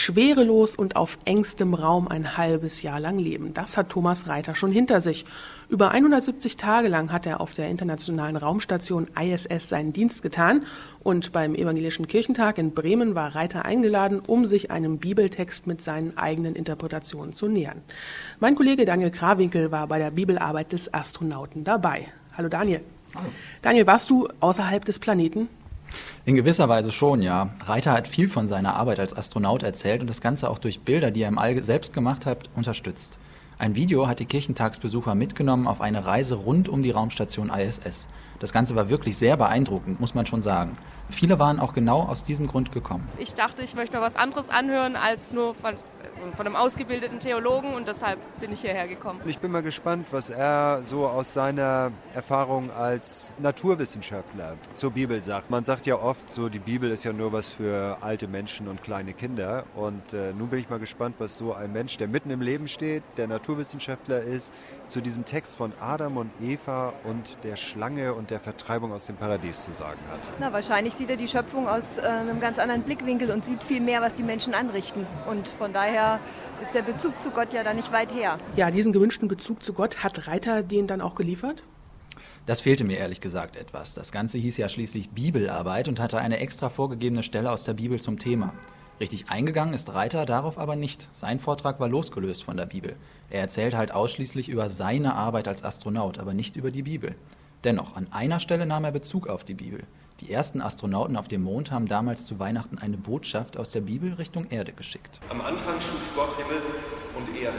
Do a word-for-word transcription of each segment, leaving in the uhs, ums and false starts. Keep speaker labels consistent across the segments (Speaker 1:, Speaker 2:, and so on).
Speaker 1: Schwerelos und auf engstem Raum ein halbes Jahr lang leben. Das hat Thomas Reiter schon hinter sich. Über hundertsiebzig Tage lang hat er auf der internationalen Raumstation I S S seinen Dienst getan. Und beim Evangelischen Kirchentag in Bremen war Reiter eingeladen, um sich einem Bibeltext mit seinen eigenen Interpretationen zu nähern. Mein Kollege Daniel Krawinkel war bei der Bibelarbeit des Astronauten dabei. Hallo Daniel.
Speaker 2: Hallo.
Speaker 1: Daniel, warst du außerhalb des Planeten?
Speaker 2: In gewisser Weise schon, ja. Reiter hat viel von seiner Arbeit als Astronaut erzählt und das Ganze auch durch Bilder, die er im All selbst gemacht hat, unterstützt. Ein Video hat die Kirchentagsbesucher mitgenommen auf eine Reise rund um die Raumstation I S S. Das Ganze war wirklich sehr beeindruckend, muss man schon sagen. Viele waren auch genau aus diesem Grund gekommen.
Speaker 3: Ich dachte, ich möchte mir was anderes anhören als nur von, also von einem ausgebildeten Theologen und deshalb bin ich hierher gekommen.
Speaker 4: Ich bin mal gespannt, was er so aus seiner Erfahrung als Naturwissenschaftler zur Bibel sagt. Man sagt ja oft, so die Bibel ist ja nur was für alte Menschen und kleine Kinder. Und äh, nun bin ich mal gespannt, was so ein Mensch, der mitten im Leben steht, der Naturwissenschaftler ist, zu diesem Text von Adam und Eva und der Schlange und der Vertreibung aus dem Paradies zu sagen hat.
Speaker 5: Na, wahrscheinlich sieht er die Schöpfung aus äh, einem ganz anderen Blickwinkel und sieht viel mehr, was die Menschen anrichten. Und von daher ist der Bezug zu Gott ja da nicht weit her.
Speaker 1: Ja, diesen gewünschten Bezug zu Gott, hat Reiter den dann auch geliefert?
Speaker 2: Das fehlte mir ehrlich gesagt etwas. Das Ganze hieß ja schließlich Bibelarbeit und hatte eine extra vorgegebene Stelle aus der Bibel zum Thema. Richtig eingegangen ist Reiter darauf aber nicht. Sein Vortrag war losgelöst von der Bibel. Er erzählt halt ausschließlich über seine Arbeit als Astronaut, aber nicht über die Bibel. Dennoch, an einer Stelle nahm er Bezug auf die Bibel. Die ersten Astronauten auf dem Mond haben damals zu Weihnachten eine Botschaft aus der Bibel Richtung Erde geschickt.
Speaker 6: Am Anfang schuf Gott Himmel und Erde.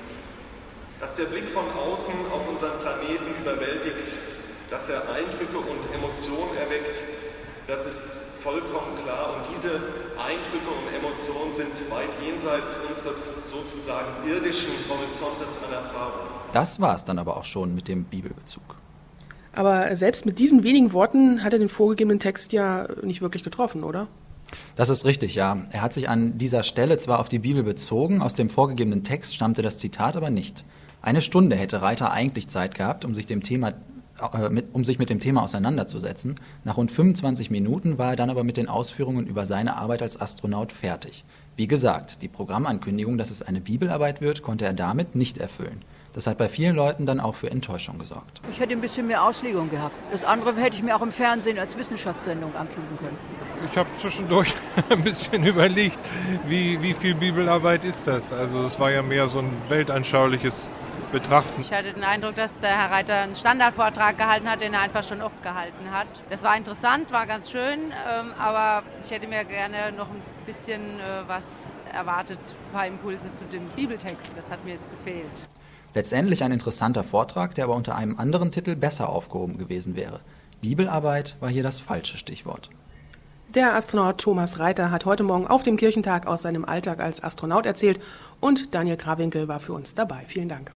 Speaker 6: Dass der Blick von außen auf unseren Planeten überwältigt, dass er Eindrücke und Emotionen erweckt, das ist vollkommen klar. Und diese Eindrücke und Emotionen sind weit jenseits unseres sozusagen irdischen Horizontes an Erfahrung.
Speaker 2: Das war es dann aber auch schon mit dem Bibelbezug.
Speaker 1: Aber selbst mit diesen wenigen Worten hat er den vorgegebenen Text ja nicht wirklich getroffen, oder?
Speaker 2: Das ist richtig, ja. Er hat sich an dieser Stelle zwar auf die Bibel bezogen, aus dem vorgegebenen Text stammte das Zitat aber nicht. Eine Stunde hätte Reiter eigentlich Zeit gehabt, um sich dem Thema äh, mit, um sich mit dem Thema auseinanderzusetzen. Nach rund fünfundzwanzig Minuten war er dann aber mit den Ausführungen über seine Arbeit als Astronaut fertig. Wie gesagt, die Programmankündigung, dass es eine Bibelarbeit wird, konnte er damit nicht erfüllen. Das hat bei vielen Leuten dann auch für Enttäuschung gesorgt.
Speaker 7: Ich hätte ein bisschen mehr Auslegung gehabt. Das andere hätte ich mir auch im Fernsehen als Wissenschaftssendung angucken können.
Speaker 8: Ich habe zwischendurch ein bisschen überlegt, wie, wie viel Bibelarbeit ist das? Also es war ja mehr so ein weltanschauliches Betrachten.
Speaker 9: Ich hatte den Eindruck, dass der Herr Reiter einen Standardvortrag gehalten hat, den er einfach schon oft gehalten hat. Das war interessant, war ganz schön, aber ich hätte mir gerne noch ein bisschen was erwartet, ein paar Impulse zu dem Bibeltext. Das hat mir jetzt gefehlt.
Speaker 2: Letztendlich ein interessanter Vortrag, der aber unter einem anderen Titel besser aufgehoben gewesen wäre. Bibelarbeit war hier das falsche Stichwort.
Speaker 1: Der Astronaut Thomas Reiter hat heute Morgen auf dem Kirchentag aus seinem Alltag als Astronaut erzählt und Daniel Krawinkel war für uns dabei. Vielen Dank.